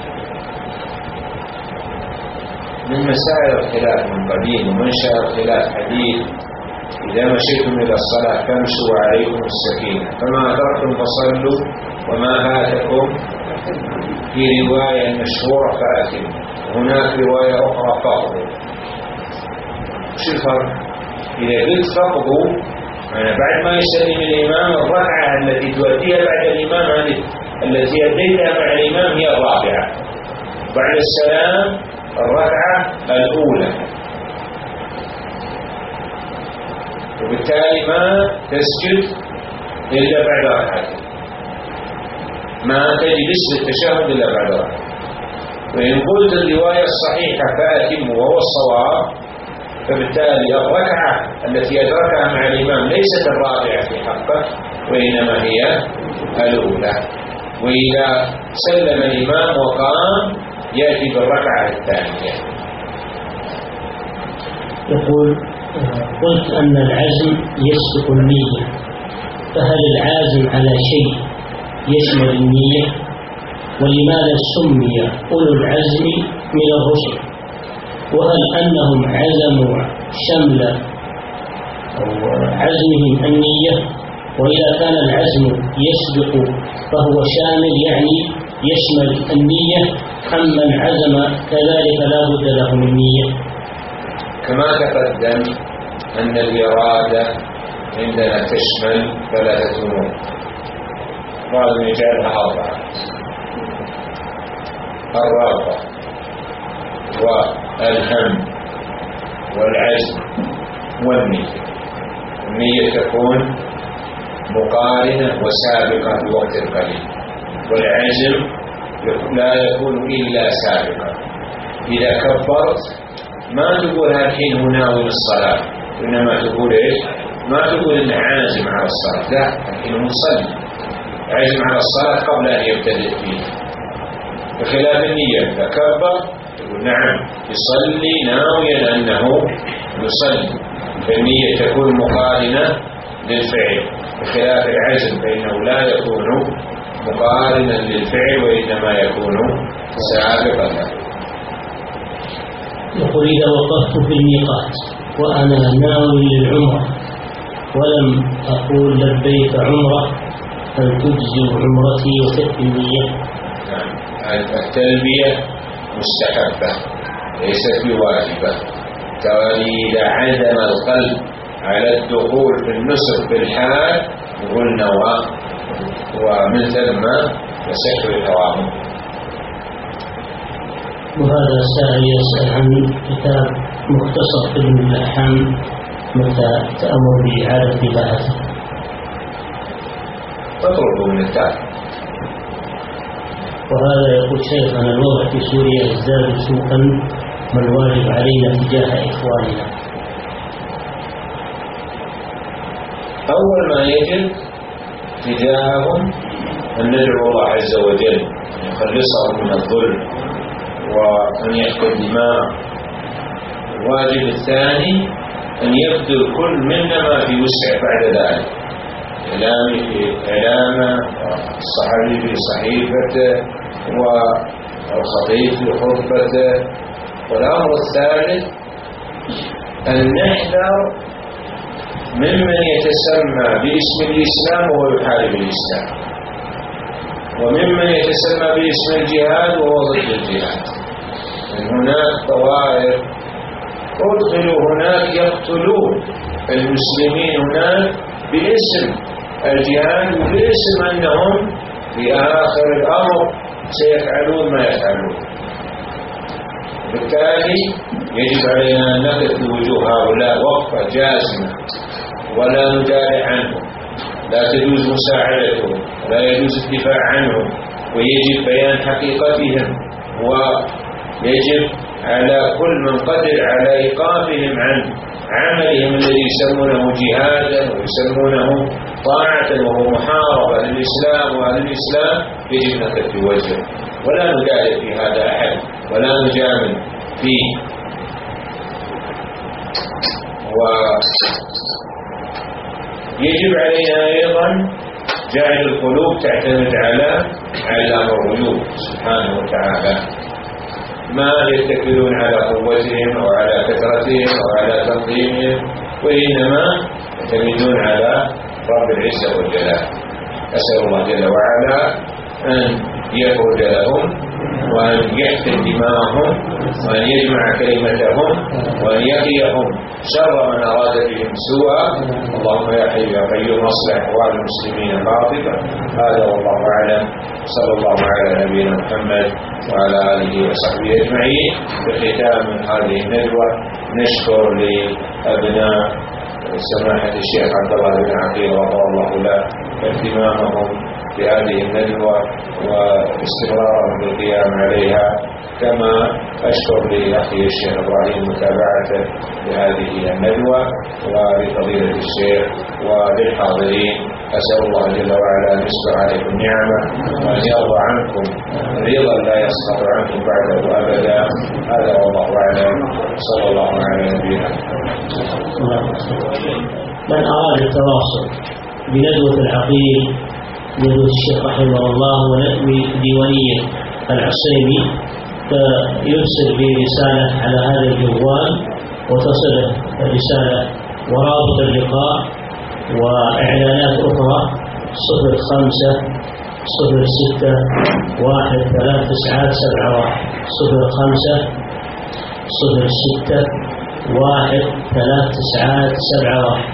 من مسائل الخلاف من قديم ومنشأ الخلاف حديث إذا مشيتم إلى الصلاة فامشوا وعليكم السكينة فما أدركتم فصلوا وما فاتكم. في رواية مشهورة فأتم، هناك رواية أخرى فقضوا. شو الفرق؟ إذا قلت فقضوا أنا بعد ما يسلم الإمام الركعة التي تؤديها بعد الإمام هذه التي أديتها مع الإمام هي الرابعة، بعد السلام الركعة الأولى، وبالتالي ما تسجد إلا بعد ركعتين، ما تجلس للتشهد إلا بعد ركعة. وإن قلت الرواية الصحيحة فأتم وهو الصواب، فبالتالي الركعة التي أدركها مع الإمام ليست الرابعة في حقه وإنما هي الأولى. وإذا سلم الإمام وقام يأتي بالركعة الثانية. يقول قلت أن العزم يسبق النية، فهل العازم على شيء يشمل النية؟ ولماذا سمي أولو العزم من الرسل؟ وهل أنهم عزموا شمل أو عزمهم النية؟ وإذا كان العزم يسبق فهو شامل يعني يشمل النية، أم من عزم كذلك لا بد له من نية؟ كما تقدم أن الإرادة عندنا تشمل 3 أمور، بعضهم يجعلها 4: الرغبة والهم والعزم والنية. النية تكون مقارنة وسابقة بوقت قليل، والعزم لا يكون إلا سابقا. إذا كبرت ما تقول الحين هناوي الصلاة، إنما تقول إيش؟ ما تقول إن عازم على الصلاة، لا، الحين مصلي عازم على الصلاة قبل أن يبتدئ فيها، بخلاف النية. إذا كبر تقول نعم يصلي ناويا أنه يصلي، فالنية تكون مقارنة للفعل، بخلاف العزم فإنه لا يكون مقارنا للفعل وإنما يكون سابقا له. يقول: إذا وقفت في الميقات وأنا ناوي للعمرة ولم أقول لبيك عمرة، هل تجزي عمرتي وتكفي النية؟ التلبية مستحبة ليست بواجبة. إذا عزم القلب على الدخول في النسك بالحال يقول نوى، ومن ثم يصح الحرام. وهذا سائل يسأل عن كتاب مختصر في الأحكام، متى تأمر بإعادة إباحته؟ تطلب من التعب. وهذا يقول: شيخنا الوضع في سوريا ازداد سوءا، ما الواجب علينا تجاه إخواننا؟ أول ما يجب تجاههم أن ندعو الله عز وجل أن يخلصهم من الظلم وأن يحكي الدماء. الواجب الثاني أن يبذل كل منا ما في وسعه بعد ذلك، إعلامه والصحفي في صحيفته والخطيب في خطبته. والأمر الثالث أن نحذر ممن يتسمى باسم الإسلام وهو يحارب الإسلام، وممن يتسمى باسم الجهاد وهو ضد الجهاد. هناك طوائف أدخلوا هناك يقتلون المسلمين هناك باسم الجهاد وباسم أنهم في آخر الأمر سيفعلون ما يفعلون. بالتالي يجب علينا أن نقف بوجوه هؤلاء وقفة جازمة ولا ندافع عنهم، لا تجوز مساعدتهم ولا يجوز الدفاع عنهم، ويجب بيان حقيقتهم، ويجب على كل من قدر على إيقافهم عن عملهم الذي يسمونه جهادا ويسمونه طاعة وهو محاربة للإسلام وأهل الإسلام. يجب نقف بوجهه ولا ندافع في هذا أحد ولا نجامل فيه. ويجب علينا أيضا جعل القلوب تعتمد على علام الغيوب سبحانه وتعالى، ما يتكلون على قوتهم أو على كثرتهم أو على تنظيمهم، وإنما يعتمدون على رب العزة والجلال. أسأل الله جل وعلا أن يفرج لهم وأن يحفظ دماءهم وأن يجمع كلمتهم وأن يقيهم شر من أراد بهم سوءا. اللهم يا حي يا قيوم اصلح أحوال المسلمين باطلا. هذا والله أعلم. صلى الله على نبينا محمد وعلى آله وصحبه أجمعين. بختام هذه الندوة نشكر لأبناء سماحة الشيخ عبد الله بن عقيل رضي الله له اهتمامهم بهذه الندوة واستمرارهم بالقيام عليها، كما أشكر لأخي الشيخ إبراهيم متابعته لهذه الندوة، ولفضيلة الشيخ وللحاضرين. أسأل الله جل وعلا أن يسبع عليكم نعمة وأن يرضى عنكم رضا لا يسخط عنكم بعده أبدا. هذا والله أعلم. صلى الله على نبينا. من أراد التواصل بندوة العقيل ندوة الشيخ رحمه الله ونأوي ديوانية العصيمي فيرسل برسالة على هذا الجوال وتصل الرسالة ورابط اللقاء وإعلانات أخرى 05 06 13971 05 06 13971.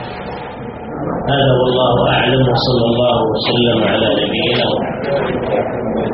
هذا والله أعلم، وصلى الله وسلم على نبينا محمد.